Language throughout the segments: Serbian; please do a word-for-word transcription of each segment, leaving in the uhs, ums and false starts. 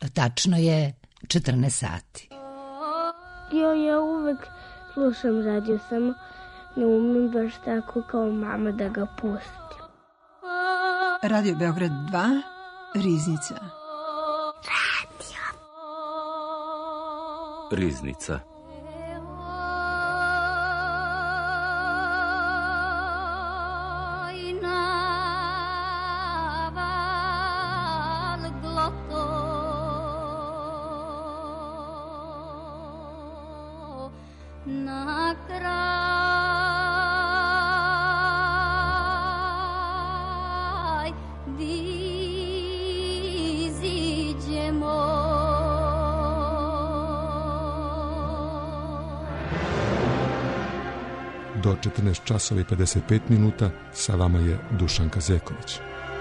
Tačno je četrnaest sati. Jo, ja uvek slušam radio, samo ne umem baš tako kao mama da ga pustim. Radio Beograd dva, Riznica. Radio. Riznica. Do četrnaest časova i pedeset pet minuta sa vama je Dušan Kazeković.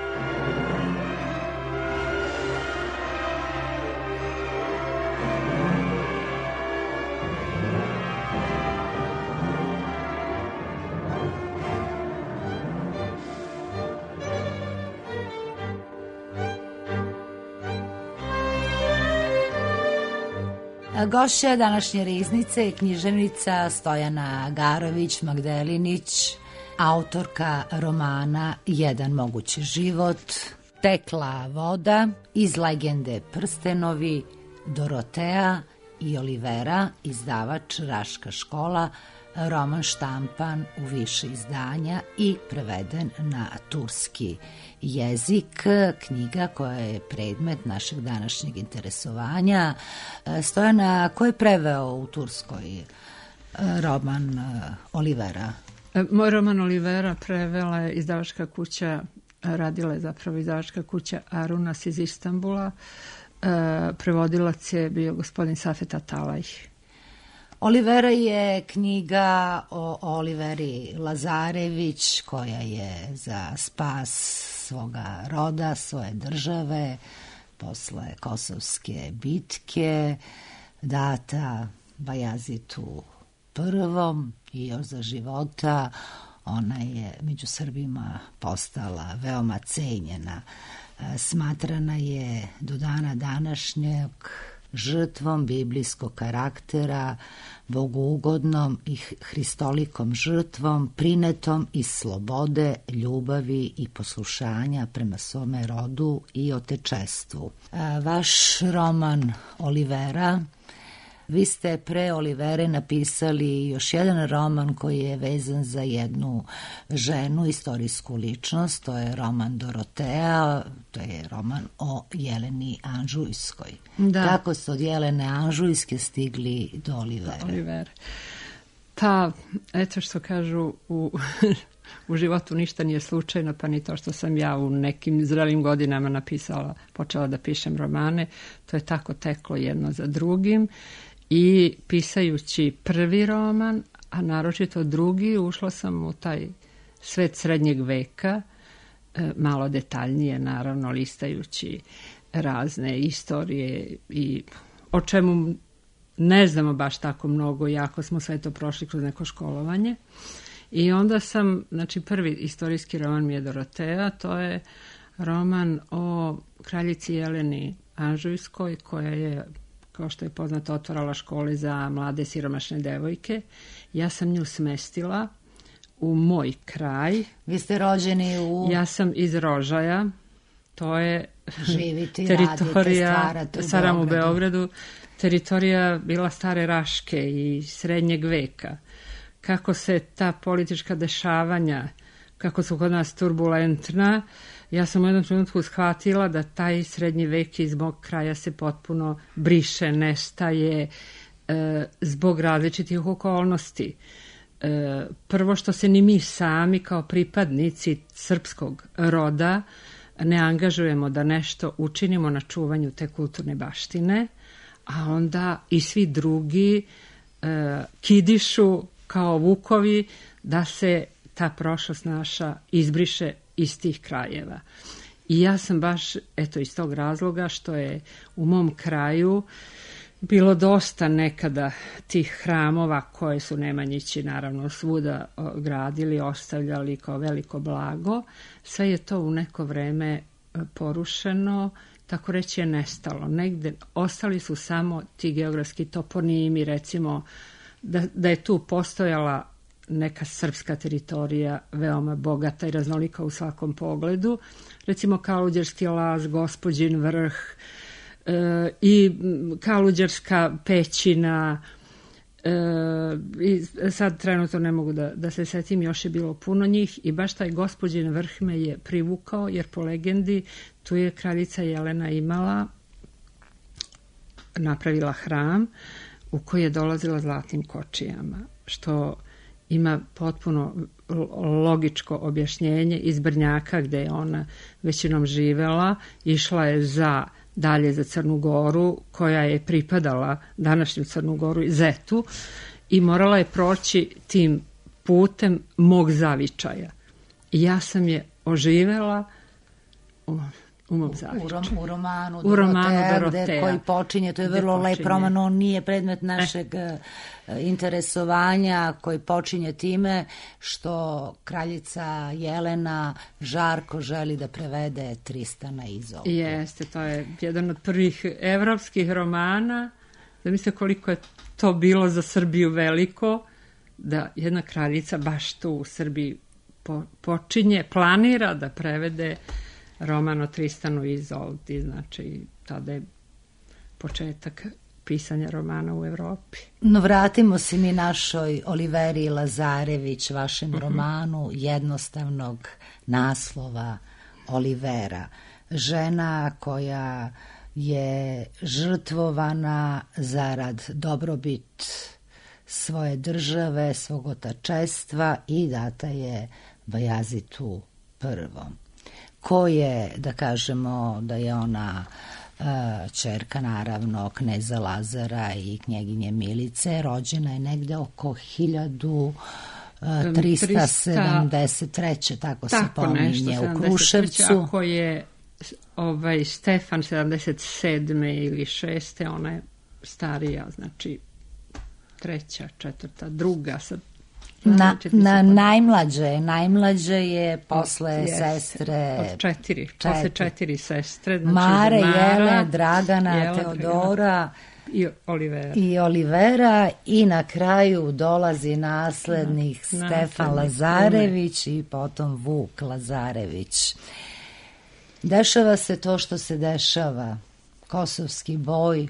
Gošća današnje Riznice je književnica Stojana Garović Magdelinić, autorka romana Jedan mogući život, Tekla voda, Iz legende prstenovi, Dorotea i Olivera, izdavač Raška škola, roman štampan u više izdanja i preveden na turski jezik, knjiga koja je predmet našeg današnjeg interesovanja. Stojana, ko je preveo u Turskoj roman Olivera? Moj roman Olivera prevela je izdavačka kuća, radila je zapravo izdavačka kuća Arunas iz Istanbula. Prevodilac je bio gospodin Safet Atalay. Olivera je knjiga o Oliveri Lazarević, koja je za spas svoga roda, svoje države, posle Kosovske bitke, data Bajazitu prvom i još za života. Ona je među Srbima postala veoma cenjena. Smatrana je do dana današnjeg žrtvom biblijskog karaktera, bogougodnom i hristolikom žrtvom, prinetom iz slobode, ljubavi i poslušanja prema svome rodu i otečestvu. Vaš roman Olivera, vi ste pre Olivere napisali još jedan roman koji je vezan za jednu ženu, istorijsku ličnost, to je roman Dorotea, to je roman o Jeleni Anžujskoj. Da. Kako ste od Jelene Anžujske stigli do Olivere? Olivere. Pa, eto što kažu, u, u životu ništa nije slučajno, pa ni to što sam ja u nekim zrelim godinama napisala, počela da pišem romane, to je tako teklo jedno za drugim. I pisajući prvi roman, a naročito drugi, ušla sam u taj svet srednjeg veka, malo detaljnije naravno listajući razne istorije i o čemu ne znamo baš tako mnogo, iako smo sve to prošli kroz neko školovanje. I onda sam, znači prvi istorijski roman mi je Dorotea, to je roman o kraljici Jeleni Anžujskoj, koja je, kao što je poznato, otvarala škole za mlade siromašne devojke. Ja sam nju smestila u moj kraj. Vi ste rođeni u... Ja sam iz Rožaja. To je živite, teritorija, radite, staram u Beogradu, teritorija bila stare Raške i srednjeg veka. Kako se ta politička dešavanja, kako su kod nas turbulentna, ja sam u jednom trenutku shvatila da taj srednji vek iz mog kraja se potpuno briše, nestaje e, zbog različitih okolnosti. E, prvo što se ni mi sami kao pripadnici srpskog roda ne angažujemo da nešto učinimo na čuvanju te kulturne baštine, a onda i svi drugi e, kidišu kao vukovi da se ta prošlost naša izbriše iz tih krajeva. I ja sam baš, eto, iz tog razloga što je u mom kraju bilo dosta nekada tih hramova koje su Nemanjići naravno svuda gradili, ostavljali kao veliko blago. Sve je to u neko vreme porušeno tako reći je nestalo. Negde ostali su samo ti geografski toponimi, recimo da, da je tu postojala neka srpska teritorija veoma bogata i raznolika u svakom pogledu. Recimo Kaluđerski laz, Gospođin vrh e, i Kaluđerska pećina. E, i sad trenutno ne mogu da, da se setim, još je bilo puno njih i baš taj Gospođin vrh me je privukao, jer po legendi tu je kraljica Jelena imala, napravila hram u koji je dolazila zlatnim kočijama, što ima potpuno logičko objašnjenje iz Brnjaka gde je ona većinom živela, išla je za dalje za Crnu Goru, koja je pripadala današnju Crnu Goru i Zetu, i morala je proći tim putem mog zavičaja. I ja sam je oživela u, u mom zavičaju. U, u romanu u romanu Dorotea, Dorotea, gde koji počinje, to je vrlo lep roman, on nije predmet našeg e. interesovanja, koji počinje time što kraljica Jelena žarko želi da prevede Tristana i Izoldu. Jeste, to je jedan od prvih evropskih romana. Zamislite koliko je to bilo za Srbiju veliko, da jedna kraljica baš tu u Srbiji po, počinje, planira da prevede roman o Tristanu i Izoldi, znači tada je početak pisanja romana u Evropi. No vratimo se mi našoj Oliveri Lazarević, vašem uh-huh. romanu jednostavnog naslova Olivera. Žena koja je žrtvovana zarad dobrobit svoje države, svog otačestva i data je Bajazitu prvom. Ko je, da kažemo da je ona ćerka naravno kneza Lazara i knjeginje Milice, rođena je negde oko hiljadu trista sedamdeset treće tako, tako se pominje u Kruševcu. Ako je ovaj Stefan sedamdeset sedme ili šeste, ona je starija, znači treća, četvrta, druga sad. Na, na najmlađe, najmlađe je posle yes, sestre od četiri, četiri. Posle četiri sestre, znači Mare, Mara, Jele, Dragana, Jele, Teodora i Olivera. i Olivera i na kraju dolazi naslednik da, Stefan naslednik, Lazarević ne. I potom Vuk Lazarević. Dešava se to što se dešava, kosovski boj.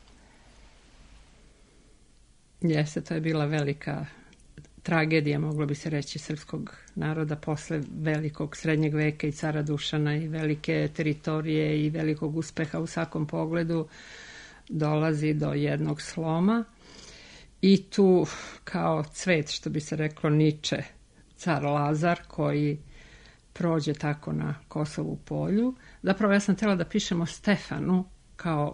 Jeste, to je bila velika tragedija, moglo bi se reći, srpskog naroda posle velikog srednjeg veka i cara Dušana i velike teritorije i velikog uspeha u svakom pogledu. Dolazi do jednog sloma i tu kao cvet, što bi se reklo, niče car Lazar koji prođe tako na Kosovu polju. Zapravo ja sam htjela da pišem o Stefanu kao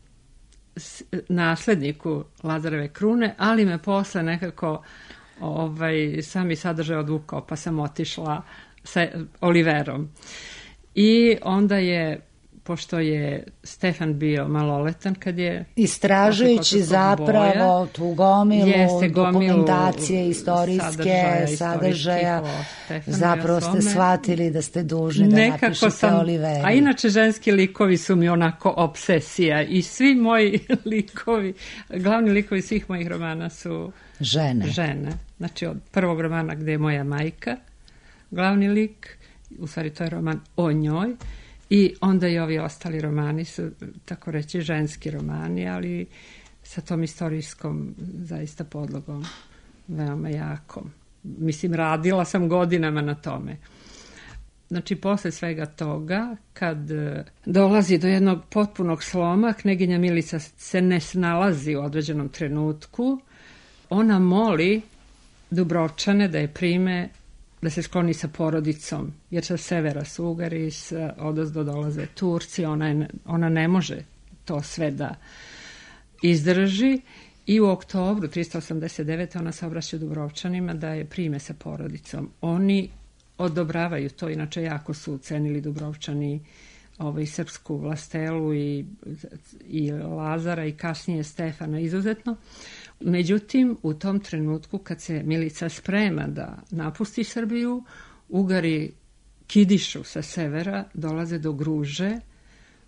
nasledniku Lazareve krune, ali me posle nekako ovaj, sami sadržaj odvukao, pa sam otišla sa Oliverom. I onda je, pošto je Stefan bio maloletan kad je... Istražujući zapravo boja, tu gomilu jeste, dokumentacije, istorijske, sadržaja, sadržaja zapravo ste shvatili da ste dužni da nekako napišete sam, Oliveri. A inače ženski likovi su mi onako obsesija i svi moji likovi, glavni likovi svih mojih romana su žene. žene. Znači od prvog romana gde je moja majka, glavni lik, u stvari to je roman o njoj, i onda i ovi ostali romani su, tako reći, ženski romani, ali sa tom istorijskom zaista podlogom veoma jakom. Mislim, radila sam godinama na tome. Znači, posle svega toga, kad dolazi do jednog potpunog sloma, knjeginja Milica se ne snalazi u određenom trenutku, ona moli Dubrovčane da je prime, da se skloni sa porodicom, jer sa severa su Ugari, odozdo dolaze Turci, ona, je, ona ne može to sve da izdrži i u oktobru trista osamdeset devete ona se obraća Dubrovčanima da je prime sa porodicom. Oni odobravaju to, inače jako su cenili Dubrovčani ovaj, srpsku vlastelu i, i Lazara i kasnije Stefana izuzetno. Međutim, u tom trenutku kad se Milica sprema da napusti Srbiju, Ugari kidišu sa severa, dolaze do Gruže,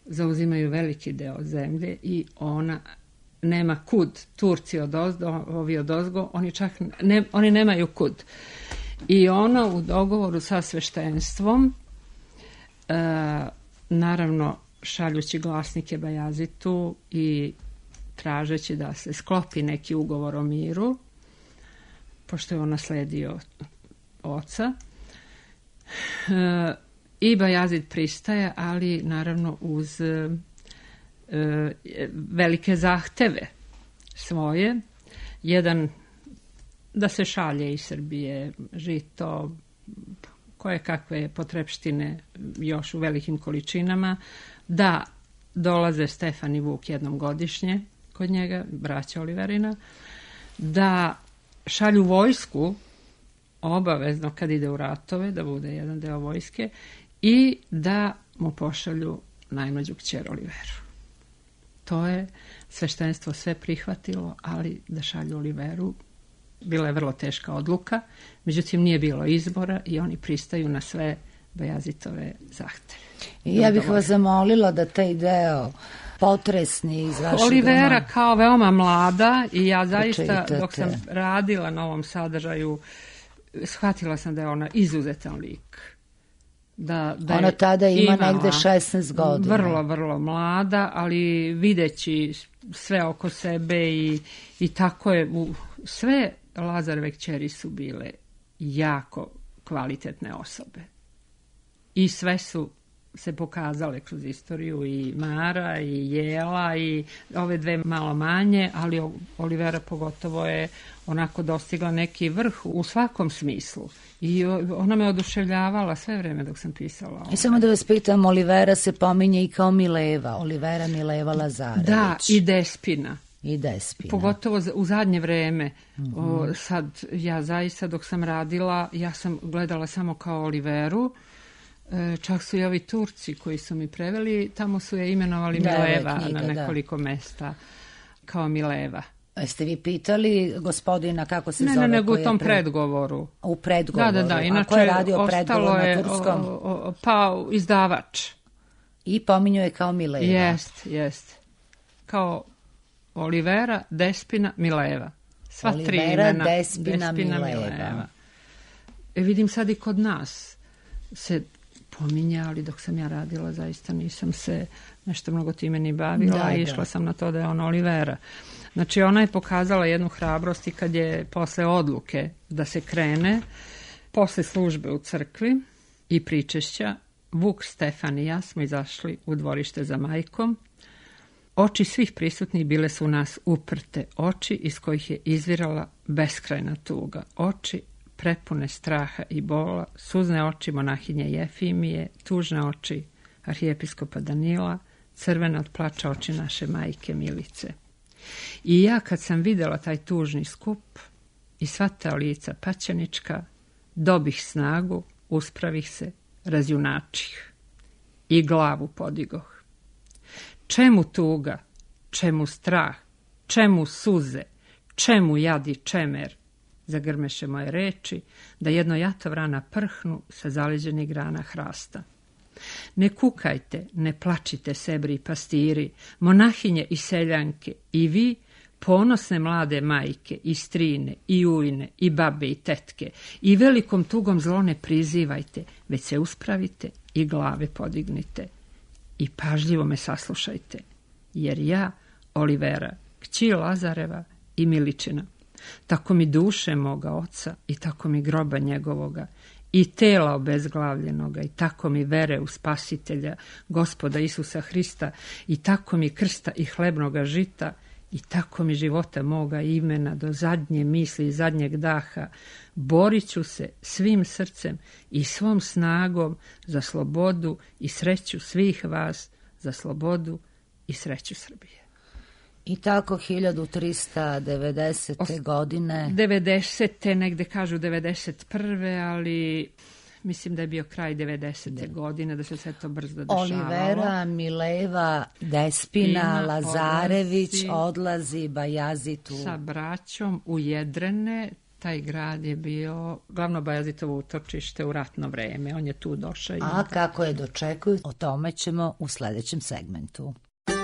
zauzimaju veliki deo zemlje i ona nema kud. Turci od ozdo, ovi od ozgo, oni čak ne, oni nemaju kud. I ona u dogovoru sa sveštenstvom, e, naravno šaljući glasnike Bajazitu i tražeći da se sklopi neki ugovor o miru, pošto je on nasledio oca, e, i Bajazid pristaje, ali naravno uz e, velike zahteve svoje. Jedan, da se šalje iz Srbije žito, koje kakve potrepštine još u velikim količinama, da dolaze Stefan i Vuk jednom godišnje kod njega, braća Oliverina, da šalju vojsku obavezno kad ide u ratove, da bude jedan deo vojske, i da mu pošalju najmlađu kćer Oliveru. To je sveštenstvo sve prihvatilo, ali da šalju Oliveru bila je vrlo teška odluka, međutim nije bilo izbora i oni pristaju na sve Bajazitove zahteve. I ja bih vas zamolila da taj deo potresni iz vašeg Olivera romana kao veoma mlada, i ja zaista pročitate. Dok sam radila na ovom sadržaju shvatila sam da je ona izuzetan lik. Da, da Ona tada ima imala, negde šesnaest godina. Vrlo, vrlo mlada, ali videći sve oko sebe i, i tako je, u, sve Lazareve kćeri su bile jako kvalitetne osobe. I sve su se pokazale kroz istoriju, i Mara i Jela i ove dve malo manje, ali Olivera pogotovo je onako dostigla neki vrh u svakom smislu. I ona me oduševljavala sve vreme dok sam pisala. I samo da vas pitam, Olivera se pominje i kao Mileva, Olivera Mileva Lazarević. Da, i Despina. I Despina. Pogotovo u zadnje vreme. Mm-hmm. O, sad, ja zaista dok sam radila, ja sam gledala samo kao Oliveru. E, čak su i ovi Turci koji su mi preveli, tamo su je imenovali da, Mileva knjiga, na nekoliko da. mesta kao Mileva. Jeste vi pitali gospodina kako se ne, zove? Ne, nego u tom pre... predgovoru. U predgovoru? Da, da, da. Inače, a ko je radio predgovor na turskom? O, o, pa izdavač. I pominju je kao Mileva. Jest, jest. Kao Olivera, Despina, Mileva. Sva Olivera, tri imena. Despina, Despina Mileva. Mileva. E, vidim sad i kod nas se pominje, ali dok sam ja radila zaista nisam se nešto mnogo time ni bavila, da, i išla da. sam na to da je ona Olivera. Znači ona je pokazala jednu hrabrost i kad je posle odluke da se krene, posle službe u crkvi i pričešća, Vuk, Stefan i ja smo izašli u dvorište za majkom. Oči svih prisutnih bile su u nas uprte, oči iz kojih je izvirala beskrajna tuga, oči prepune straha i bola, suzne oči monahinje Jefimije, tužne oči arhijepiskopa Danila, crvene od plača oči naše majke Milice. I ja kad sam videla taj tužni skup i sva ta lica paćenička, dobih snagu, uspravih se, razjunačih i glavu podigoh. Čemu tuga, čemu strah, čemu suze, čemu jadi čemer, zagrmeše moje reči, da jedno jatovrana prhnu sa zaleđenih grana hrasta. Ne kukajte, ne plačite, sebri i pastiri, monahinje i seljanke, i vi, ponosne mlade majke, i strine, i ujne, i babe, i tetke, i velikom tugom zlo ne prizivajte, već se uspravite i glave podignite. I pažljivo me saslušajte, jer ja, Olivera, kći Lazareva i Miličina, tako mi duše moga oca i tako mi groba njegovoga, i tela obezglavljenoga, i tako mi vere u Spasitelja, Gospoda Isusa Hrista, i tako mi krsta i hlebnoga žita, i tako mi života moga imena do zadnje misli i zadnjeg daha, borit ću se svim srcem i svom snagom za slobodu i sreću svih vas, za slobodu i sreću Srbije. I tako hiljadu trista devedesete. godine... devedesete. negde kažu devedeset prve. ali mislim da je bio kraj devedesete. godine, da se sve to brzo dešavalo. Olivera, Mileva, Despina, Ina, Lazarević odlazi, odlazi Bajazitu. Sa braćom u Jedrene, taj grad je bio glavno Bajazitovo utočište u ratno vreme. On je tu došao. A kako je dočekuju, o tome ćemo u sledećem segmentu.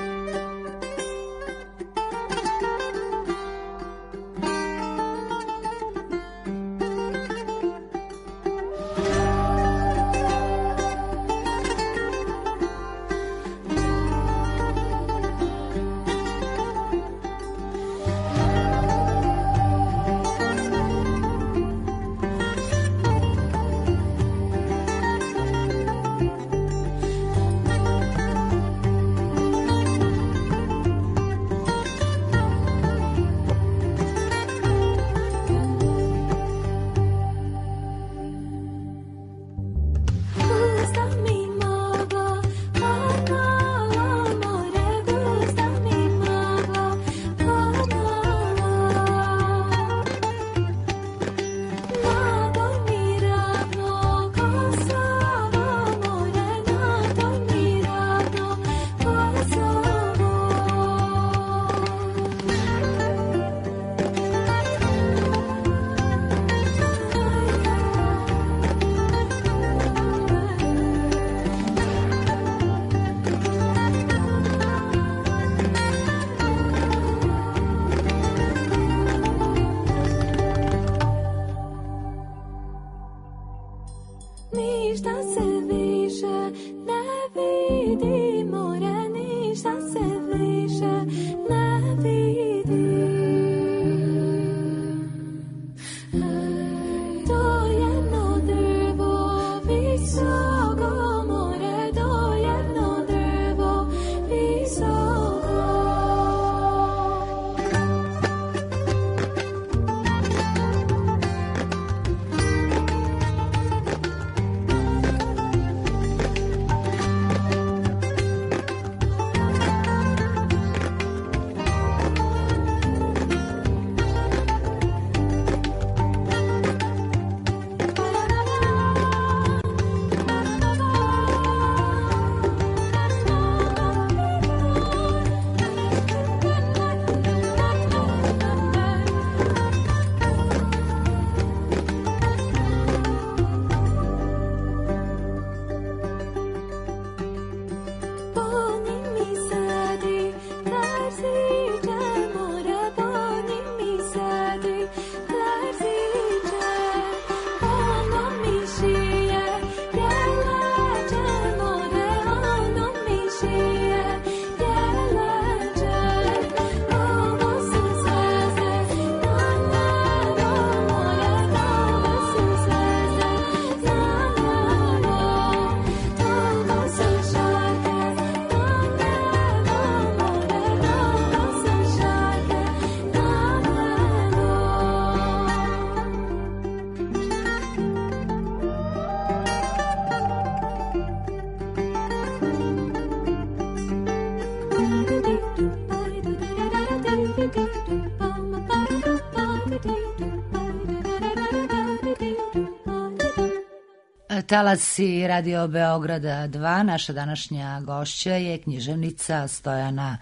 Talasi Radio Beograda dva, naša današnja gošća je književnica Stojana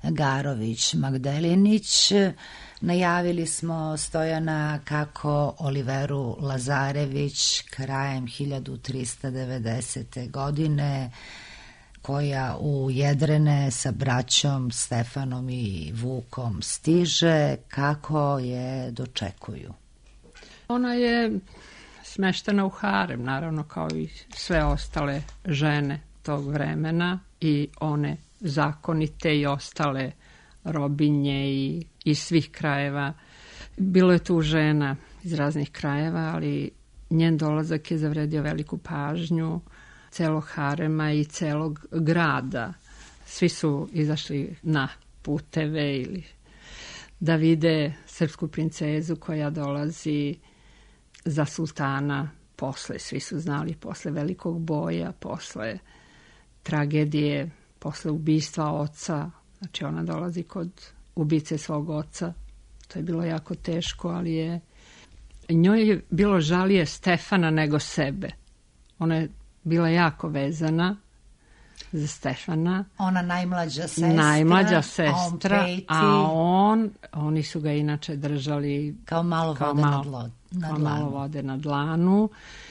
Garović-Magdelinić. Najavili smo, Stojana, kako Oliveru Lazarević krajem hiljadu trista devedesete. godine, koja u Jedrene sa braćom Stefanom i Vukom stiže, kako je dočekuju? Ona je smeštena u harem, naravno, kao i sve ostale žene tog vremena, i one zakonite i ostale robinje i iz svih krajeva. Bilo je tu žena iz raznih krajeva, ali njen dolazak je zavredio veliku pažnju celog harema i celog grada. Svi su izašli na puteve ili da vide srpsku princezu koja dolazi za sultana posle, svi su znali, posle velikog boja, posle tragedije, posle ubistva oca. Znači ona dolazi kod ubice svog oca. To je bilo jako teško, ali je njoj je bilo žalije Stefana nego sebe. Ona je bila jako vezana za Stefana. Ona najmlađa sestra. Najmlađa sestra, a on, a on, oni su ga inače držali kao malo kao vode malo, na, dlo, na kao dlanu. malo vode na dlanu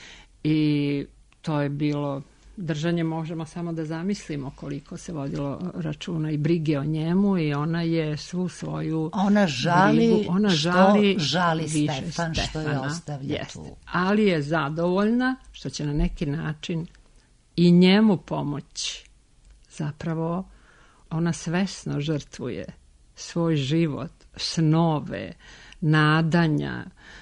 i to je bilo držanje, možemo samo da zamislimo koliko se vodilo računa i brige o njemu i ona je svu svoju ona žali, brigu, ona što žali, žali više Stefan, Stefana, što je ostavlja jest. tu. Ali je zadovoljna što će na neki način i njemu pomoći. Zapravo ona svesno žrtvuje svoj život, snove, nadanja,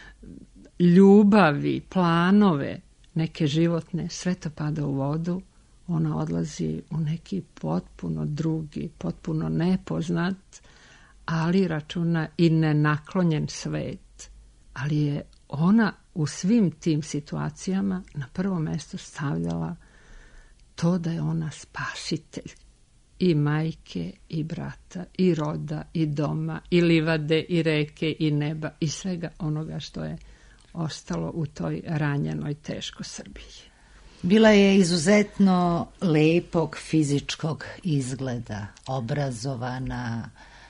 ljubavi, planove, neke životne, sve to pada u vodu, ona odlazi u neki potpuno drugi, potpuno nepoznat, ali računa i nenaklonjen svet. Ali je ona u svim tim situacijama na prvo mesto stavljala to da je ona spasitelj i majke, i brata, i roda, i doma, i livade, i reke, i neba, i svega onoga što je ostalo u toj ranjenoj teško Srbiji. Bila je izuzetno lepog fizičkog izgleda, obrazovana,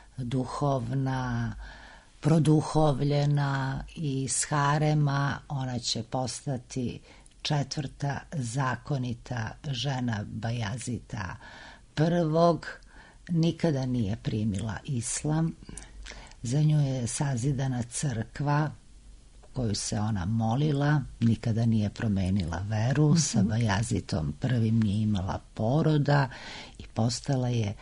duhovna, produhovljena i s harema ona će postati četvrta zakonita žena Bajazita prvog. Nikada nije primila islam. Za nju je sazidana crkva koju se ona molila, nikada nije promenila veru, mm-hmm. sa Bajazitom prvim nije imala poroda i postala je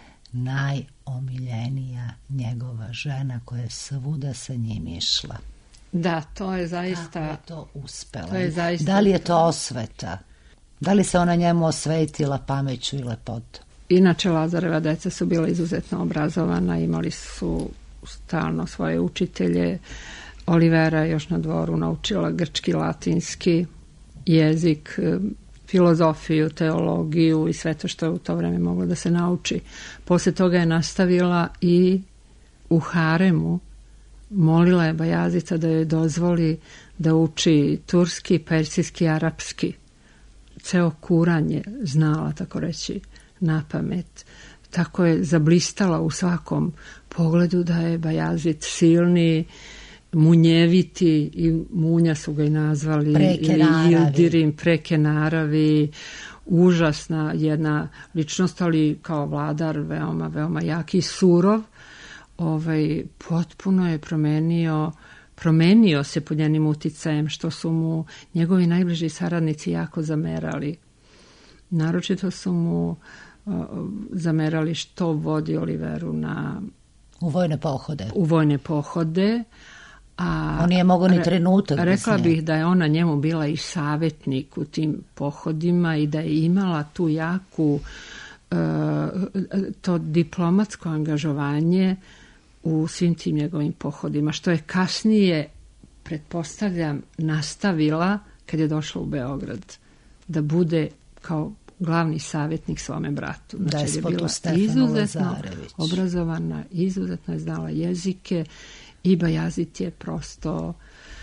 najomiljenija njegova žena koja je svuda sa njim išla. Da, to je zaista... Kako je to uspela? To je zaista... Da li je to osveta? Da li se ona njemu osvetila pameću i lepotom? Inače, Lazareva deca su bila izuzetno obrazovana, imali su stalno svoje učitelje. Olivera još na dvoru naučila grčki, latinski jezik, filozofiju, teologiju i sve to što je u to vreme moglo da se nauči. Posle toga je nastavila i u haremu. Molila je Bajazica da joj dozvoli da uči turski, persijski, arapski. Ceo Kuran je znala, tako reći, na pamet. Tako je zablistala u svakom pogledu da je Bajazit silni, munjeviti, i munja su ga i nazvali, preke ili naravi. Ildirim, preke naravi, užasna jedna ličnost, ali kao vladar veoma, veoma jaki i surov. Ovaj, potpuno je promenio promenio se pod njenim uticajem, što su mu njegovi najbliži saradnici jako zamerali. Naročito su mu uh, zamerali što vodi Oliveru na u vojne pohode. U vojne pohode. A on nije mogao ni trenutak. Rekla bih da je ona njemu bila i savjetnik u tim pohodima i da je imala tu jaku uh, to diplomatsko angažovanje u svim tim njegovim pohodima, što je kasnije, pretpostavljam, nastavila kad je došla u Beograd, da bude kao glavni savjetnik svome bratu. Znači, je bila izuzetno obrazovana, izuzetno je znala jezike i Bajazit je prosto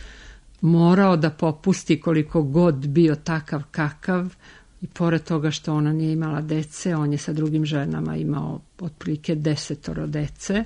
morao da popusti koliko god bio takav kakav, i pored toga što ona nije imala dece, on je sa drugim ženama imao otprilike desetoro dece,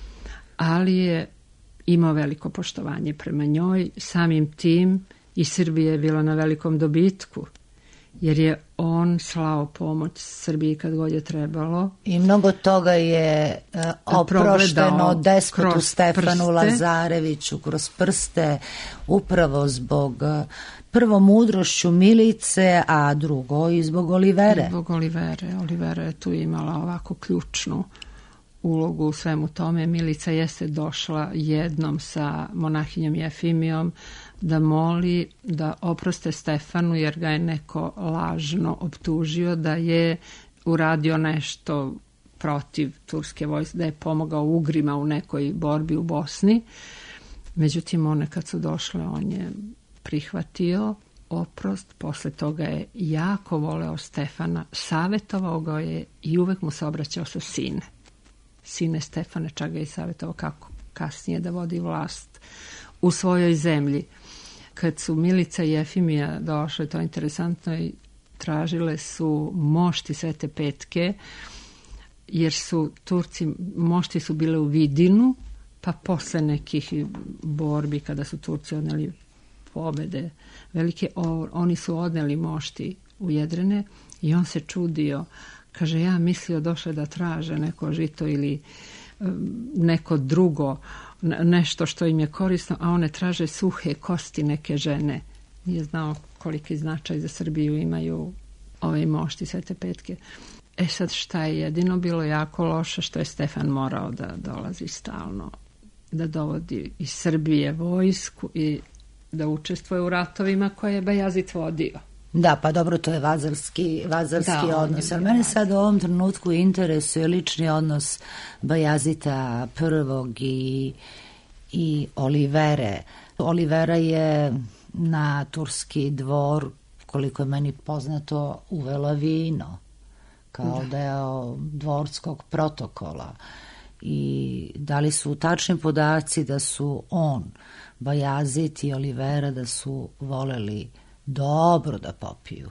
ali je imao veliko poštovanje prema njoj. Samim tim i Srbija je bila na velikom dobitku, jer je on slao pomoć Srbiji kad god je trebalo. I mnogo toga je uh, oprošteno despotu Stefanu prste. Lazareviću kroz prste, upravo zbog uh, prvo mudrošću Milice, a drugo i zbog Olivere. I zbog Olivere. Olivera je tu imala ovako ključnu ulogu u svemu tome. Milica jeste došla jednom sa monahinjom Jefimijom da moli da oproste Stefanu, jer ga je neko lažno optužio da je uradio nešto protiv turske vojske, da je pomogao Ugrima u nekoj borbi u Bosni. Međutim, one kad su došle, on je prihvatio oprost. Posle toga je jako voleo Stefana, savjetovao ga je i uvek mu se obraćao sa sine. Sine Stefane, čak ga je savjetovao kako kasnije da vodi vlast u svojoj zemlji. Kad su Milica i Jefimija došle, to je interesantno, i tražile su mošti Svete Petke, jer su Turci, mošti su bile u Vidinu, pa posle nekih borbi kada su Turci odneli pobede velike, o, oni su odneli mošti u Jedrene i on se čudio, kaže, ja mislio došle da traže neko žito ili neko drugo, nešto što im je korisno, a one traže suhe kosti neke žene. Nije znao koliki značaj za Srbiju imaju ove mošti Svete Petke. E sad šta je jedino bilo jako loše, što je Stefan morao da dolazi stalno, da dovodi iz Srbije vojsku i da učestvuje u ratovima koje je Bajazid vodio. Da, pa dobro, to je vazalski, vazalski da, odnos, ali mene sad u ovom trenutku interesuje lični odnos Bajazita prvog i, i Olivere. Olivera je na turski dvor, koliko je meni poznato, uvela vino kao da. deo dvorskog protokola. I da li su tačni podaci da su on, Bajazit i Olivera, da su voleli dobro da popiju?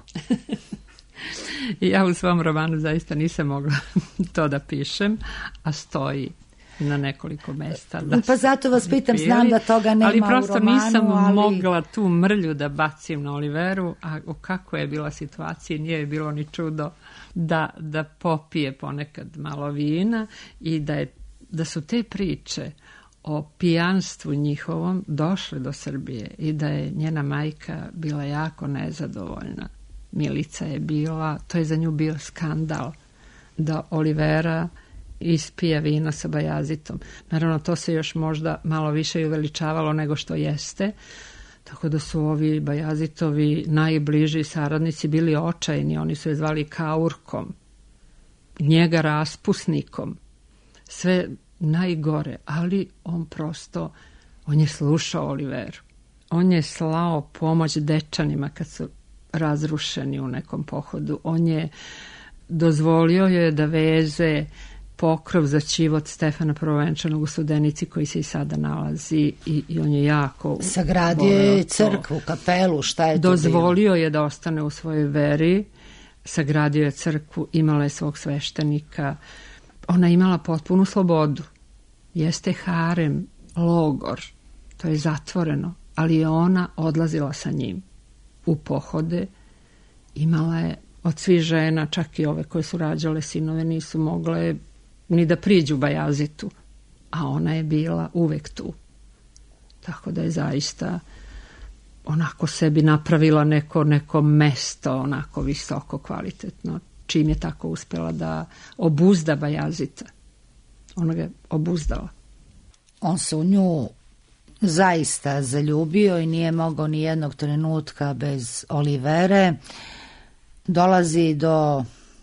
Ja u svom romanu zaista nisam mogla to da pišem, a stoji na nekoliko mesta. Da pa zato vas pitam, pili, znam da toga nema u romanu. Ali prosto nisam ali... mogla tu mrlju da bacim na Oliveru, a u kako je bila situacija, nije bilo ni čudo da, da popije ponekad malo vina i da, je, da su te priče o pijanstvu njihovom došle do Srbije i da je njena majka bila jako nezadovoljna. Milica je bila, to je za nju bio skandal da Olivera ispija vino sa Bajazitom. Naravno, to se još možda malo više uveličavalo nego što jeste, tako da su ovi Bajazitovi najbliži saradnici bili očajni. Oni su je zvali Kaurkom, njega raspusnikom, sve najgore, ali on prosto, on je slušao Oliveru. On je slao pomoć dečanima kad su razrušeni u nekom pohodu. On je dozvolio je da veze pokrov za ćivot Stefana Prvovenčanog u Studenici, koji se i sada nalazi, i, i on je jako sagradio je crkvu, kapelu, šta je to dozvolio bilo? Je da ostane u svojoj veri, sagradio je crkvu, imala je svog sveštenika, ona imala potpunu slobodu. Jeste harem, logor, to je zatvoreno, ali je ona odlazila sa njim u pohode, imala je od svih žena, čak i ove koje su rađale sinove, nisu mogle ni da priđu Bajazitu, a ona je bila uvek tu. Tako da je zaista onako sebi napravila neko, neko mesto, onako visoko, kvalitetno, čim je tako uspela da obuzda Bajazita. Ona ga je obuzdala. On se u nju zaista zaljubio i nije mogao ni jednog trenutka bez Olivere. Dolazi do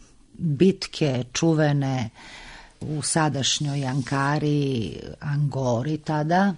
bitke čuvene u sadašnjoj Ankari, Angori tada,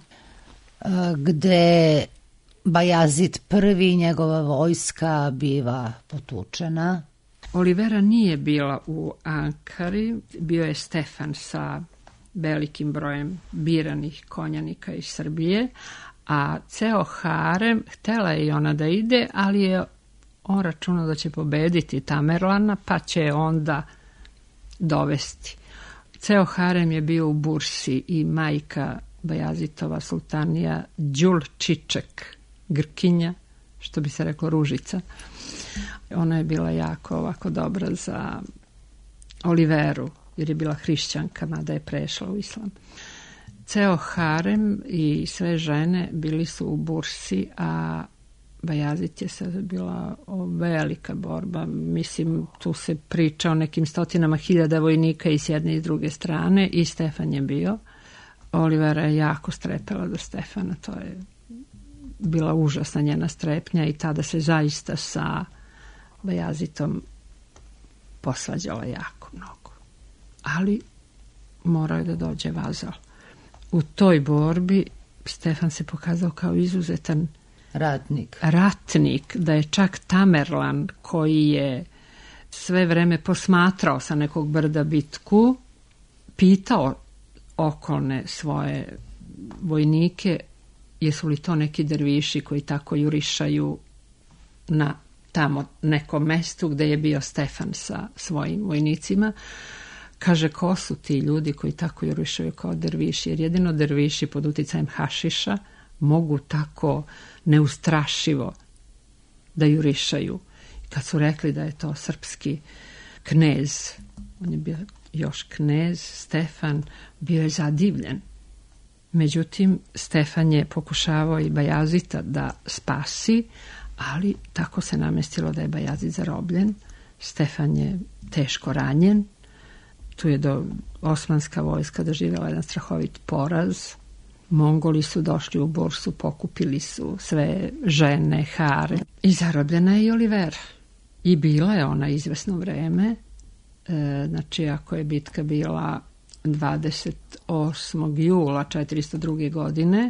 gde Bajazid prvi i njegova vojska biva potučena. Olivera nije bila u Ankari, bio je Stefan sa velikim brojem biranih konjanika iz Srbije, a ceo harem, htela je i ona da ide, ali je on računao da će pobediti Tamerlana, pa će onda dovesti. Ceo harem je bio u Bursi i majka Bajazitova sultanija Đulčiček, Grkinja, što bi se reklo Ružica. Ona je bila jako ovako dobra za Oliveru, jer je bila hrišćanka, mada je prešla u islam. Ceo harem i sve žene bili su u Bursi, a Bajazit je sad bila velika borba. Mislim, tu se priča o nekim stotinama hiljada vojnika i s jedne i s druge strane, i Stefan je bio. Olivera je jako strepela do Stefana, to je bila užasna njena strepnja i tada se zaista sa Bajazitom posvađala jako mnogo. Ali morao je da dođe vazal. U toj borbi Stefan se pokazao kao izuzetan ratnik. ratnik, da je čak Tamerlan, koji je sve vreme posmatrao sa nekog brda bitku, pitao okolne svoje vojnike jesu li to neki derviši koji tako jurišaju na tamo nekom mestu gde je bio Stefan sa svojim vojnicima. Kaže, ko su ti ljudi koji tako jurišaju kao derviši? Jer jedino derviši pod uticajem hašiša mogu tako neustrašivo da jurišaju. Kad su rekli da je to srpski knez, on je bio još knez, Stefan, bio je zadivljen. Međutim, Stefan je pokušavao i Bajazita da spasi, ali tako se namestilo da je Bajazit zarobljen. Stefan je teško ranjen. Tu je do osmanska vojska doživjela jedan strahovit poraz. Mongoli su došli u Bursu, pokupili su sve žene, hare. I zarobljena je i Olivera. I bila je ona izvesno vreme. E, znači, ako je bitka bila dvadeset osmog jula četiristo druge. godine,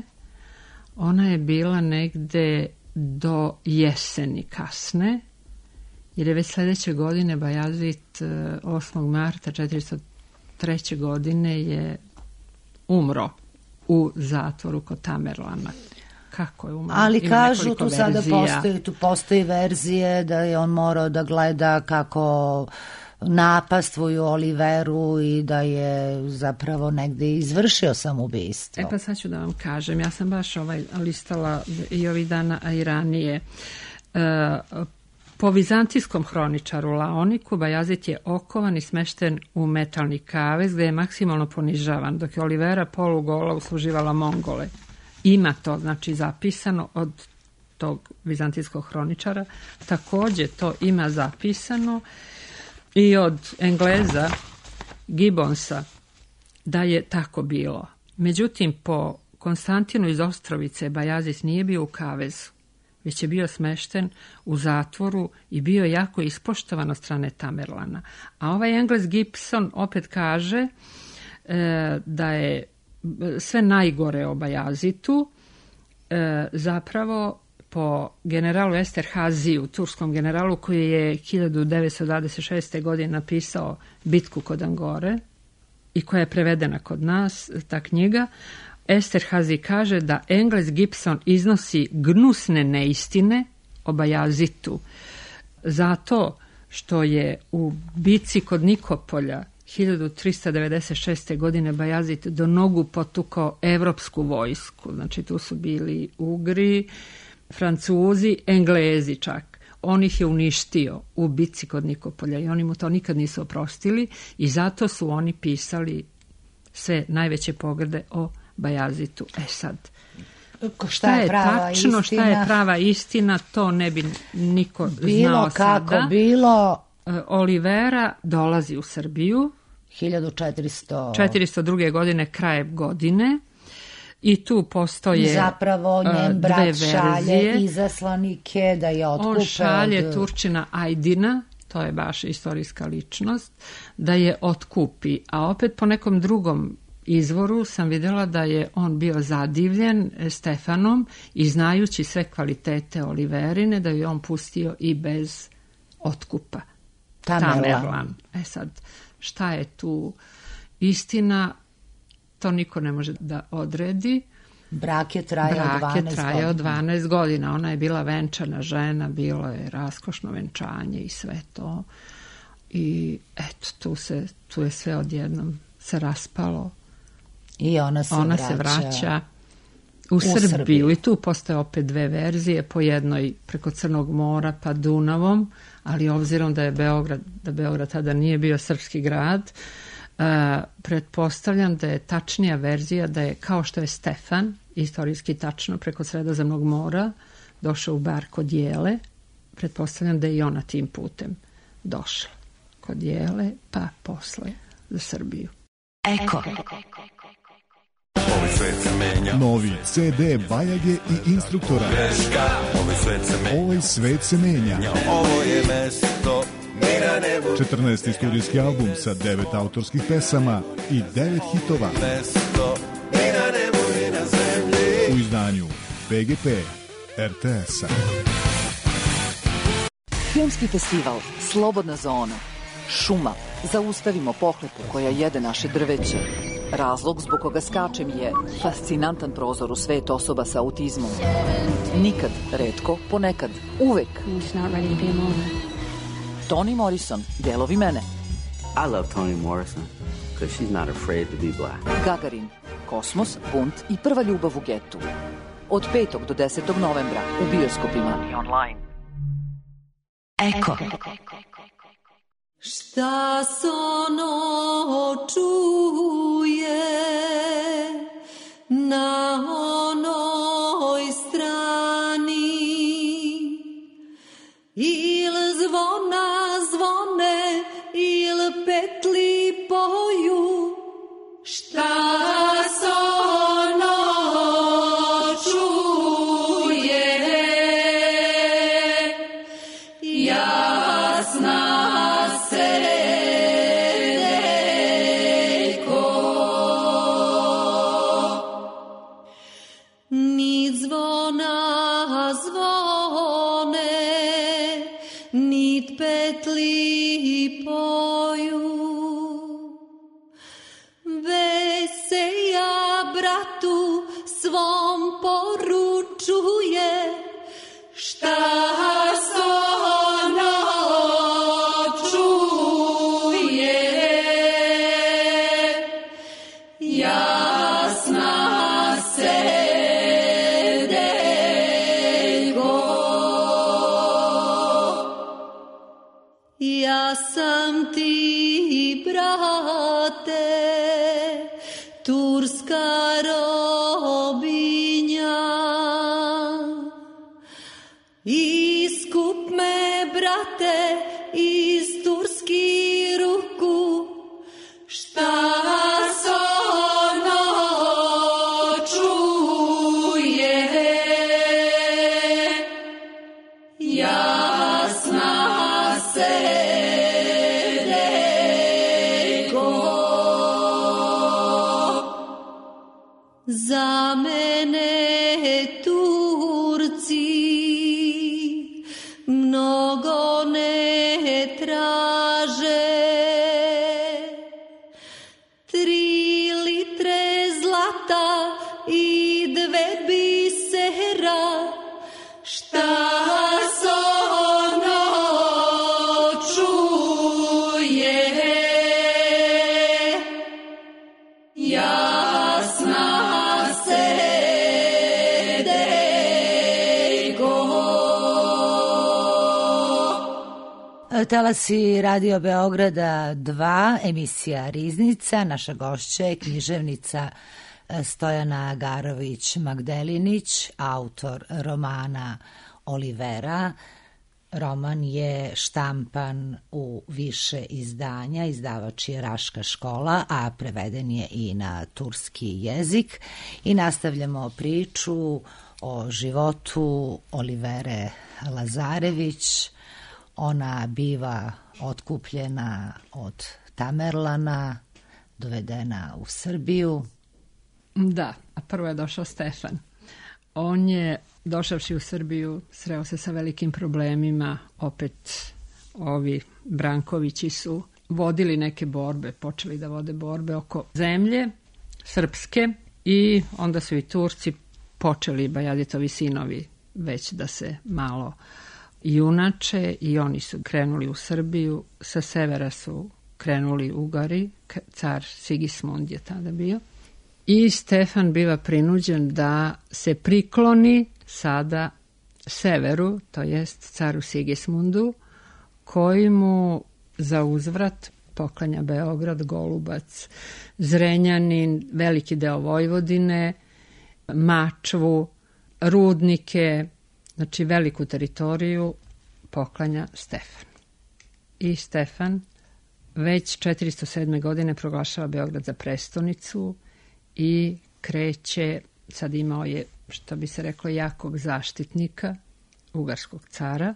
ona je bila negde do jeseni kasne, jer je već sledeće godine Bajazit osmog marta četiristo treće. godine je umro u zatvoru kod Tamerlana. Kako je umro? Ali Ima kažu, tu verzija. sada postoji, tu postoji verzije da je on morao da gleda kako napastvuju Oliveru i da je zapravo negde izvršio samoubistvo. E pa sad ću da vam kažem, ja sam baš ovaj listala i ovih dana, a i ranije. E, po vizantijskom hroničaru Laoniku, Bajazit je okovan i smešten u metalni kavez gde je maksimalno ponižavan, dok je Olivera polugola usluživala Mongole. Ima to, znači, zapisano od tog vizantijskog hroničara. Takođe to ima zapisano i od Engleza Gibbonsa da je tako bilo. Međutim, po Konstantinu iz Ostrovice Bajazit nije bio u kavezu, već je bio smešten u zatvoru i bio jako ispoštovan od strane Tamerlana. A ovaj Englez Gibson opet kaže e, da je sve najgore o Bajazitu e, zapravo po generalu Esterhaziju, turskom generalu koji je hiljadu devetsto dvadeset šeste. godine napisao Bitku kod Angore i koja je prevedena kod nas, ta knjiga. Esterhazi kaže da Englez Gibson iznosi gnusne neistine o Bajazitu zato što je u bici kod Nikopolja hiljadu tristo devedeset šeste. godine Bajazit do nogu potukao evropsku vojsku. Znači tu su bili Ugri, Francuzi, Englezi čak. On ih je uništio u bici kod Nikopolja i oni mu to nikad nisu oprostili i zato su oni pisali sve najveće pogrde o Bajazitu. E sad, šta, šta je, je prava tačno, istina? šta je prava istina, to ne bi niko bilo znao kako sada. bilo. Olivera dolazi u Srbiju hiljadu četiristo četiristo druge. godine, kraje godine. I tu postoje zapravo njen brat dve šalje verzije. Izaslanike da je otkupe. On šalje od... Turčina Ajdina, to je baš istorijska ličnost, da je otkupi. A opet po nekom drugom izvoru sam vidjela da je on bio zadivljen Stefanom i znajući sve kvalitete Oliverine, da je on pustio i bez otkupa. Tamerlan. Tamerlan. E sad, šta je tu istina? To niko ne može da odredi. Brak je trajao Brak dvanaest je trajao godina. dvanaest godina. Ona je bila venčana žena, bilo je raskošno venčanje i sve to. I eto, tu, se, tu je sve odjednom se raspalo. I ona se ona vraća, se vraća u, u Srbiju. Srbiju. I tu postoje opet dve verzije, po jednoj preko Crnog mora pa Dunavom, ali obzirom da je Beograd, da Beograd tada nije bio srpski grad, Uh, pretpostavljam da je tačnija verzija da je kao što je Stefan, istorijski tačno, preko Sredozemnog mora došao u bar kod Jele, pretpostavljam da je i ona tim putem došla kod Jele, pa posle za Srbiju. Eko. Ovaj svet se menja. Novi ce de Bajage i instruktora. Greška. Ovaj svet se menja. Ovaj svet se menja. Ovo je mesto mi na nebu. četrnaesti studijski album sa devet autorskih pesama i devet hitova. Mesto mi na nebu i na zemlji. U izdanju be ge pe er te es-a. Filmski festival Slobodna zona. Šuma. Zaustavimo pohlepu koja jede naše drveće. Razlog zbog koga skačem je fascinantan prozor u svet osoba sa autizmom. Nikad, retko, ponekad, uvek. Toni Morrison, delovi mene. I love Toni Morrison because she's not afraid to be black. Gagarin, kosmos, bunt i prva ljubav u getu. Od petog do desetog novembra u bioskopima i online. Eko. Šta se ono čuje na onoj strani, il zvona zvone, il petli poju, šta se ono čuje, jasna svom poručuje šta se ono čuje, jasna se dejko. Ja sam ti, brate, turska robinja, iskup me, brate, iz turskih ruku, šta se ono čuje, jasna se za mene Turci mnogo ne traže, tri litre zlata i dve bisera, šta se ono čuje, jasna Talasi Radio Beograda dva, emisija Riznica. Naša gošća je književnica Stojana Garović-Magdelinić, autor romana Olivera. Roman je štampan u više izdanja, izdavač je Raška škola, a preveden je i na turski jezik. I nastavljamo priču o životu Olivere Lazarević. Ona biva otkupljena od Tamerlana, dovedena u Srbiju. Da, a prvo je došao Stefan. On je, došavši u Srbiju, sreo se sa velikim problemima. Opet ovi Brankovići su vodili neke borbe, počeli da vode borbe oko zemlje srpske i onda su i Turci počeli, Bajaditovi sinovi, već da se malo junače i oni su krenuli u Srbiju. Sa severa su krenuli Ugari, car Sigismund je tada bio. I Stefan biva prinuđen da se prikloni sada severu, to jest caru Sigismundu, koji mu za uzvrat poklanja Beograd, Golubac, Zrenjanin, veliki deo Vojvodine, Mačvu, rudnike, znači veliku teritoriju poklanja Stefan. I Stefan već četiristo sedme. godine proglašava Beograd za prestonicu i kreće, sad imao je, što bi se reklo, jakog zaštitnika, ugarskog cara,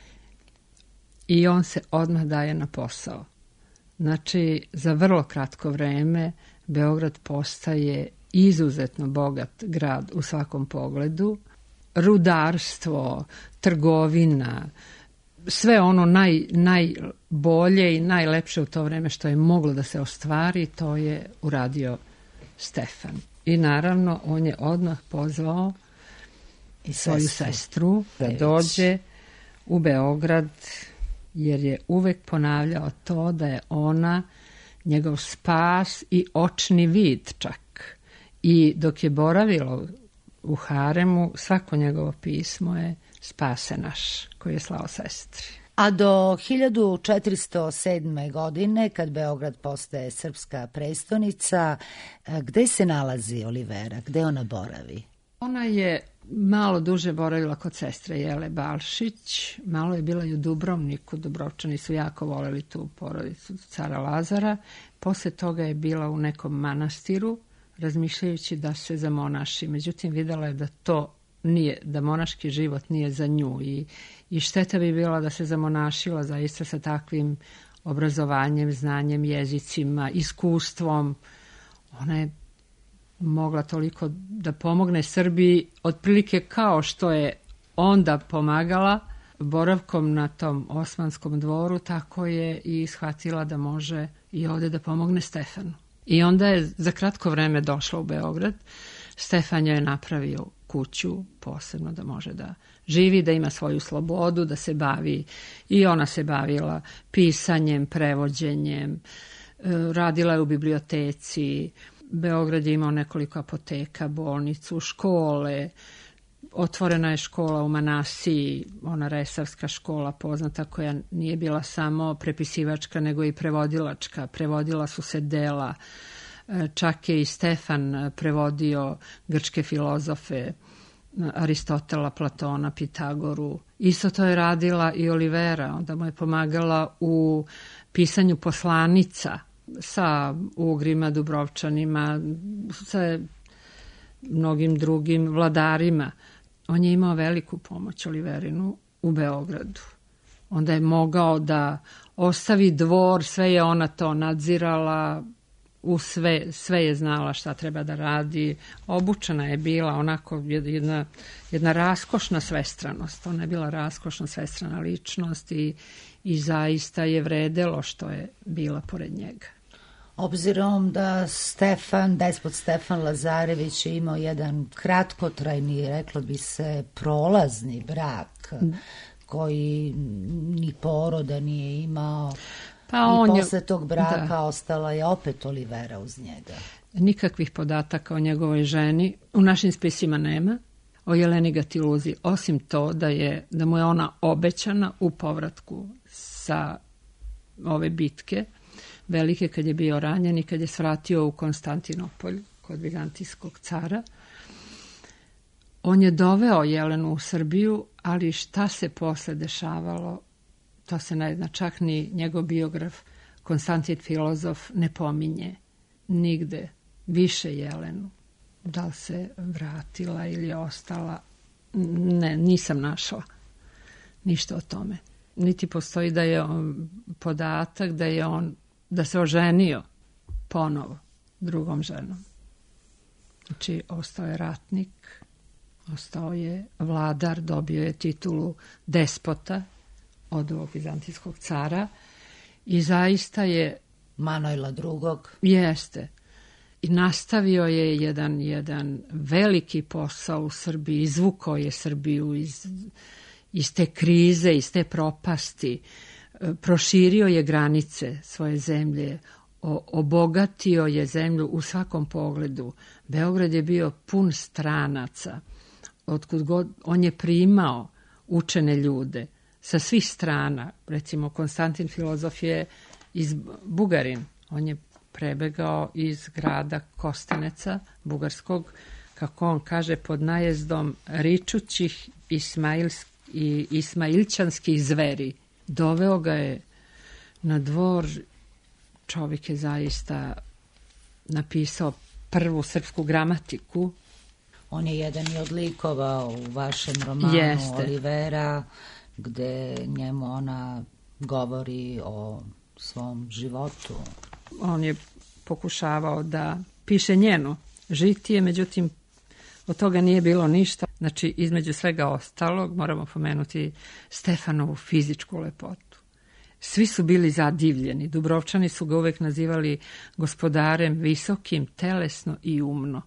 i on se odmah daje na posao. Znači, za vrlo kratko vreme Beograd postaje izuzetno bogat grad u svakom pogledu. Rudarstvo, trgovina, sve ono naj, najbolje i najlepše u to vreme što je moglo da se ostvari, to je uradio Stefan. I naravno on je odmah pozvao i svoju sestru, sestru da dođe u Beograd, jer je uvek ponavljao to da je ona njegov spas i očni vid čak. I dok je boravilo u haremu, svako njegovo pismo je spase naš, koji je slao sestri. A do hiljadu četiristo sedme. godine, kad Beograd postaje srpska prestonica, gde se nalazi Olivera? Gde ona boravi? Ona je malo duže boravila kod sestre Jele Balšić, malo je bila i u Dubrovniku, Dubrovčani su jako voleli tu porodicu cara Lazara, posle toga je bila u nekom manastiru, razmišljajući da se zamonaši, međutim videla je da to nije, da monaški život nije za nju i, i šteta bi bila da se zamonašila zaista sa takvim obrazovanjem, znanjem, jezicima, iskustvom. Ona je mogla toliko da pomogne Srbiji, otprilike kao što je onda pomagala boravkom na tom Osmanskom dvoru, tako je i shvatila da može i ovde da pomogne Stefanu. I onda je za kratko vreme došla u Beograd. Stefan je napravio kuću posebno da može da živi, da ima svoju slobodu, da se bavi, i ona se bavila pisanjem, prevođenjem, radila je u biblioteci. Beograd je imao nekoliko apoteka, bolnicu, škole, otvorena je škola u Manasiji, ona resavska škola poznata koja nije bila samo prepisivačka nego i prevodilačka. Prevodila su se dela, čak je i Stefan prevodio grčke filozofe, Aristotela, Platona, Pitagoru. Isto to je radila i Olivera, onda mu je pomagala u pisanju poslanica sa Ugrima, Dubrovčanima, sa mnogim drugim vladarima. On je imao veliku pomoć Oliverinu u Beogradu. Onda je mogao da ostavi dvor, sve je ona to nadzirala, u sve, sve je znala šta treba da radi. Obučena je bila onako jedna, jedna raskošna svestranost. Ona je bila raskošna svestrana ličnost i, i zaista je vredelo što je bila pored njega. Obzirom da Stefan, despot Stefan Lazarević je imao jedan kratkotrajni, reklo bi se, prolazni brak, koji ni poroda nije imao, pa i posle tog braka da. Ostala je opet Olivera uz njega. Nikakvih podataka o njegovoj ženi u našim spisima nema, o Jeleni Gatiluzi, osim to da, je, da mu je ona obećana u povratku sa ove bitke velike, kad je bio ranjen i kad je svratio u Konstantinopolj kod vizantijskog cara. On je doveo Jelenu u Srbiju, ali šta se posle dešavalo, to se ne zna, čak ni njegov biograf Konstantin Filozof ne pominje nigde više Jelenu. Da li se vratila ili je ostala, ne, nisam našla ništa o tome. Niti postoji da je on podatak da je on da se oženio ponovo drugom ženom. Znači, ostao je ratnik, ostao je vladar, dobio je titulu despota od ovog vizantijskog cara i zaista je... Manojla drugog. Jeste. I nastavio je jedan, jedan veliki posao u Srbiji, izvukao je Srbiju iz, iz te krize, iz te propasti, proširio je granice svoje zemlje, o, obogatio je zemlju u svakom pogledu. Beograd je bio pun stranaca, otkud god on je primao učene ljude sa svih strana. Recimo, Konstantin Filozof je iz Bugarin, on je prebegao iz grada Kostaneca, bugarskog, kako on kaže, pod najezdom ričućih ismailsk, i ismailčanskih zveri. Doveo ga je na dvor, čovjek je zaista napisao prvu srpsku gramatiku. On je jedan i od likova u vašem romanu Jeste. Olivera, gde njemu ona govori o svom životu. On je pokušavao da piše njeno žitije, međutim od toga nije bilo ništa. Znači, između svega ostalog moramo pomenuti Stefanovu fizičku lepotu. Svi su bili zadivljeni. Dubrovčani su ga uvek nazivali gospodarem visokim, telesno i umno.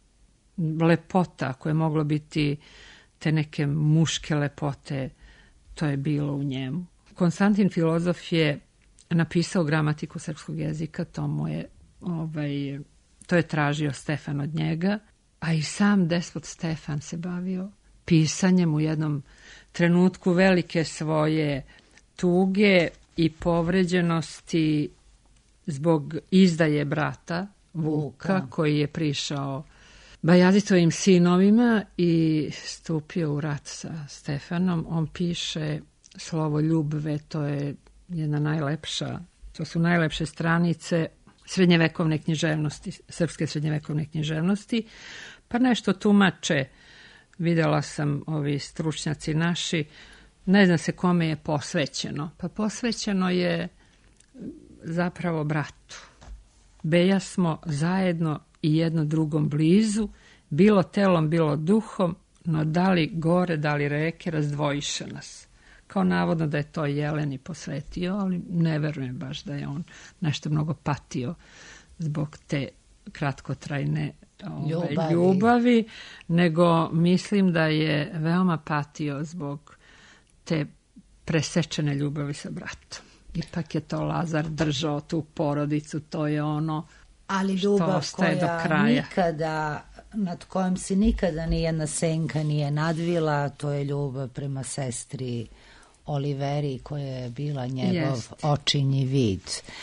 Lepota, koja je moglo biti te neke muške lepote, to je bilo u njemu. Konstantin filozof je napisao gramatiku srpskog jezika, to mu je, ovaj, to je tražio Stefan od njega, a i sam despot Stefan se bavio pisanjem u jednom trenutku velike svoje tuge i povređenosti zbog izdaje brata Vuka, Vuka. koji je prišao Bajazitovim sinovima i stupio u rat sa Stefanom. On piše slovo ljubve, to je jedna najlepša, to su najlepše stranice srednjevekovne književnosti, srpske srednjevekovne književnosti, pa nešto tumače, videla sam ovi stručnjaci naši, ne zna se kome je posvećeno, pa posvećeno je zapravo bratu. Beja smo zajedno i jedno drugom blizu, bilo telom, bilo duhom, no da li gore, da li reke, razdvojiše nas. Kao navodno da je to Jeleni posvetio, ali ne verujem baš da je on nešto mnogo patio zbog te kratkotrajne ove, ljubavi. ljubavi, nego mislim da je veoma patio zbog te presečene ljubavi sa bratom. Ipak je to Lazar držao tu porodicu, to je ono ali ljubav koja nikada, nad kojom se nikada nijedna senka nije nadvila, to je ljubav prema sestri Oliveri koja je bila njegov Jest. očinji vid.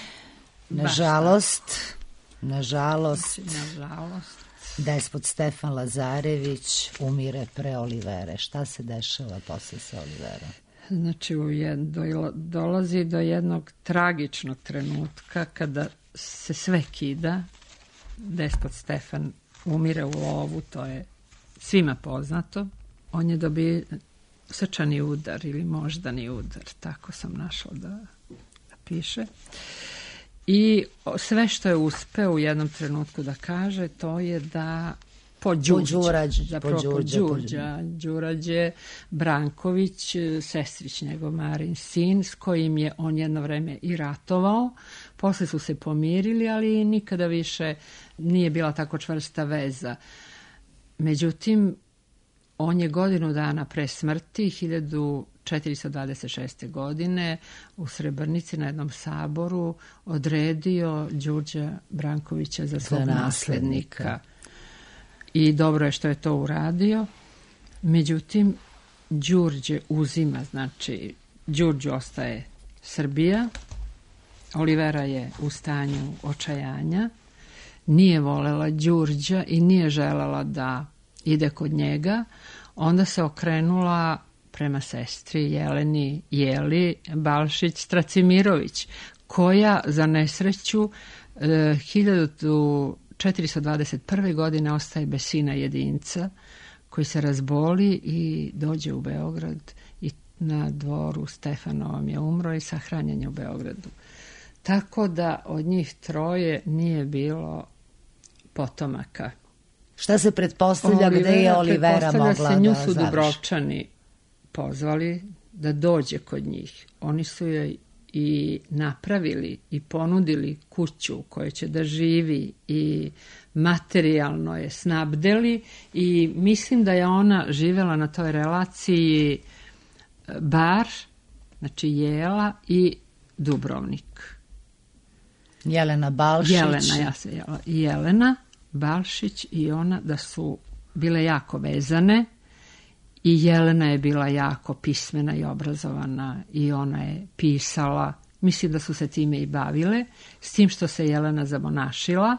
Nažalost, nažalost, nažalost, despot Stefan Lazarević umire pre Olivere. Šta se dešava posle sa Oliverom? Znači, do, dolazi do jednog tragičnog trenutka kada se sve kida. Despot Stefan umire u lovu, to je svima poznato. On je dobio srčani udar ili moždani udar, tako sam našla da, da piše. I sve što je uspeo u jednom trenutku da kaže, to je da po Đurđa, po Đurđa, Đurađe Branković, sestrić njegov Marin sin, s kojim je on jedno vreme i ratovao. Posle su se pomirili, ali nikada više nije bila tako čvrsta veza. Međutim, on je godinu dana pre smrti, hiljadu četiristo dvadeset šeste. godine, u Srebrnici na jednom saboru odredio Đurđa Brankovića za svog naslednika. I dobro je što je to uradio. Međutim, Đurđe uzima, znači, Đurđu ostaje Srbija, Olivera je u stanju očajanja, nije volela Đurđa i nije želela da ide kod njega, onda se okrenula prema sestri Jeleni Jeli Balšić Stracimirović, koja za nesreću eh, hiljadu četiristo dvadeset prve. godine ostaje bez sina jedinca koji se razboli i dođe u Beograd i na dvoru Stefanovom je umro i sahranjen je u Beogradu. Tako da od njih troje nije bilo potomaka. Šta se pretpostavlja Olivera, gde je Olivera mogla da završi? Nju su Dubrovčani pozvali da dođe kod njih. Oni su joj i napravili i ponudili kuću u kojoj će da živi i materijalno je snabdeli i mislim da je ona živela na toj relaciji Bar, znači Jela i Dubrovnik. Jelena Balšić. Jelena, ja se jela. Jelena Balšić i ona da su bile jako vezane i Jelena je bila jako pismena i obrazovana i ona je pisala, mislim da su se time i bavile, s tim što se Jelena zamonašila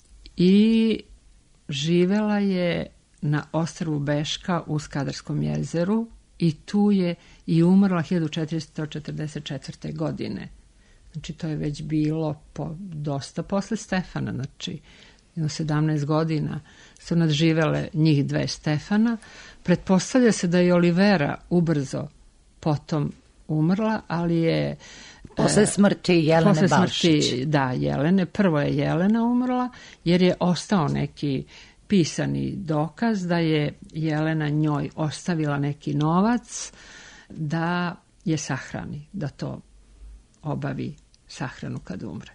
i živela je na ostrvu Beška u Skadarskom jezeru i tu je i umrla hiljadu četiristo četrdeset četvrte. godine. Znači to je već bilo po, dosta posle Stefana, znači sedamnaest godina su nadživele njih dve Stefana. Pretpostavlja se da je Olivera ubrzo potom umrla, ali je posle smrti Jelene posle Balšić. Smrti, da, Jelene. Prvo je Jelena umrla jer je ostao neki pisani dokaz da je Jelena njoj ostavila neki novac da je sahrani, da to obavi sahranu kad umre.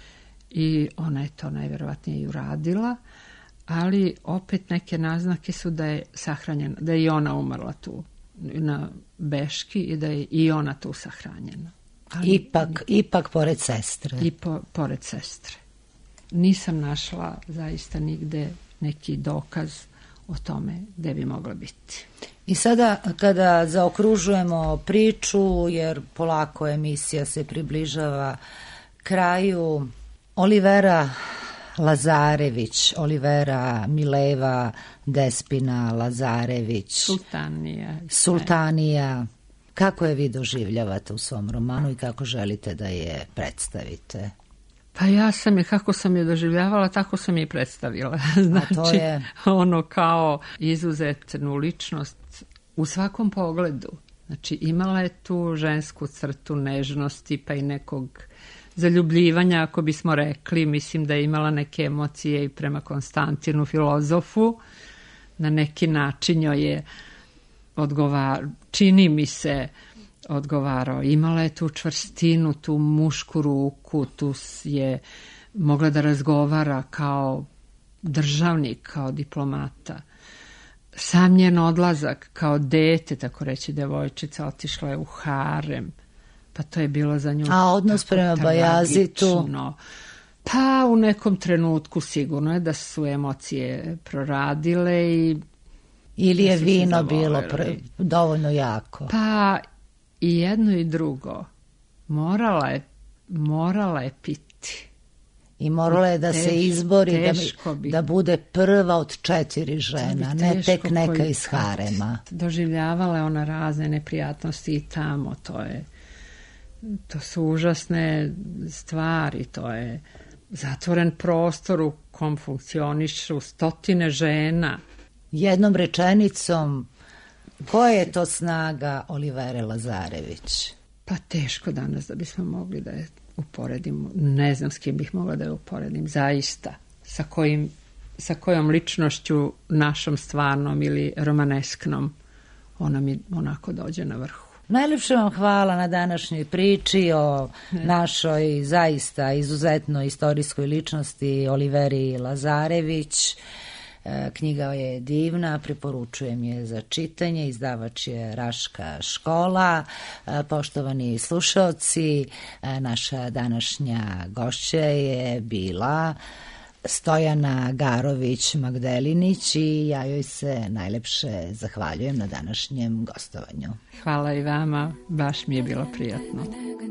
I ona je to najverovatnije i uradila, ali opet neke naznake su da je sahranjena, da je i ona umrla tu na Beški i da je i ona tu sahranjena. Ali ipak, ipak pored sestre. I po, pored sestre. Nisam našla zaista nigde neki dokaz o tome gde bi mogla biti. I sada kada zaokružujemo priču, jer polako emisija se približava kraju, Olivera Lazarević, Olivera Mileva Despina Lazarević, Sultanija. Sultanija. Kako je vi doživljavate u svom romanu i kako želite da je predstavite? Pa ja sam je, kako sam je doživljavala, tako sam je predstavila. Znači, to je... ono kao izuzetnu ličnost u svakom pogledu. Znači, imala je tu žensku crtu nežnosti, pa i nekog zaljubljivanja, ako bismo rekli. Mislim da je imala neke emocije i prema Konstantinu, filozofu. Na neki način joj je odgovar, čini mi se, odgovarao. Imala je tu čvrstinu, tu mušku ruku, tu je mogla da razgovara kao državnik, kao diplomata. Sam njen odlazak kao dete, tako reći, devojčica, otišla je u harem, pa to je bilo za nju... A odnos prema Bajazitu? Pa u nekom trenutku sigurno je da su emocije proradile i... Ili je vino bilo pre, dovoljno jako? Pa i jedno i drugo. Morala je, morala je piti. I morala je da Teš, se izbori, da, bi, da bude prva od četiri žena, ne tek neka iz harema. Doživljavala je ona razne neprijatnosti i tamo, to je, to su užasne stvari, to je zatvoren prostor u kom funkcionišu stotine žena. Jednom rečenicom, koja je to snaga Olivere Lazarević? Pa teško danas da bismo mogli da je uporedimo. Ne znam s kim bih mogla da je uporedim. Zaista. Sa, kojim, sa kojom ličnošću našom stvarnom ili romanesknom ona mi onako dođe na vrhu. Najlepše vam hvala na današnjoj priči o ne. našoj zaista izuzetno istorijskoj ličnosti Oliveri Lazarević. Knjiga je divna, preporučujem je za čitanje, izdavač je Raška škola. Poštovani slušaoci, naša današnja gošća je bila Stojana Garović Magdelinić i ja joj se najlepše zahvaljujem na današnjem gostovanju. Hvala i vama, baš mi je bilo prijatno.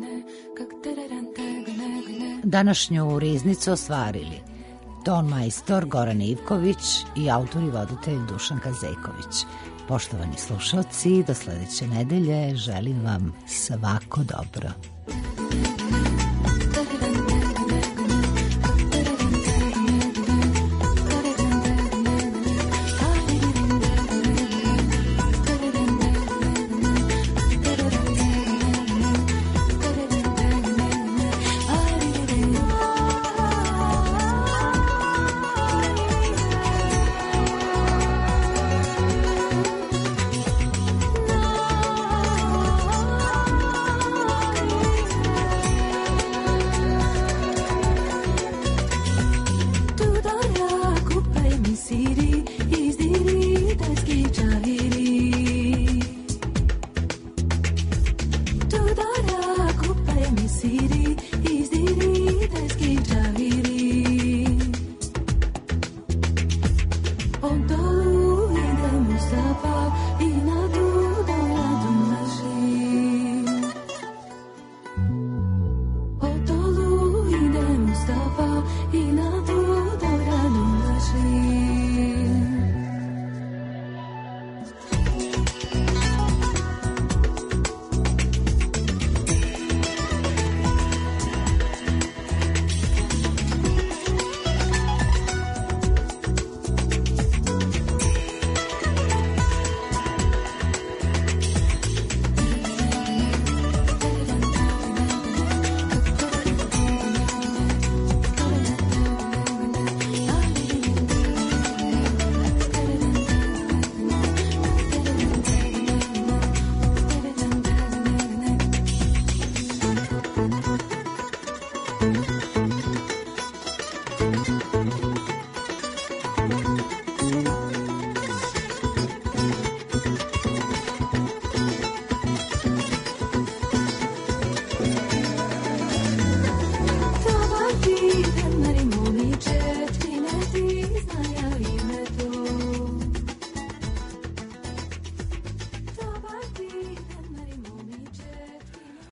Današnju riznicu ostvarili ton majstor Goran Ivković i autor i voditelj Dušanka Zejković. Poštovani slušalci, do sledeće nedelje želim vam svako dobro. Mustafa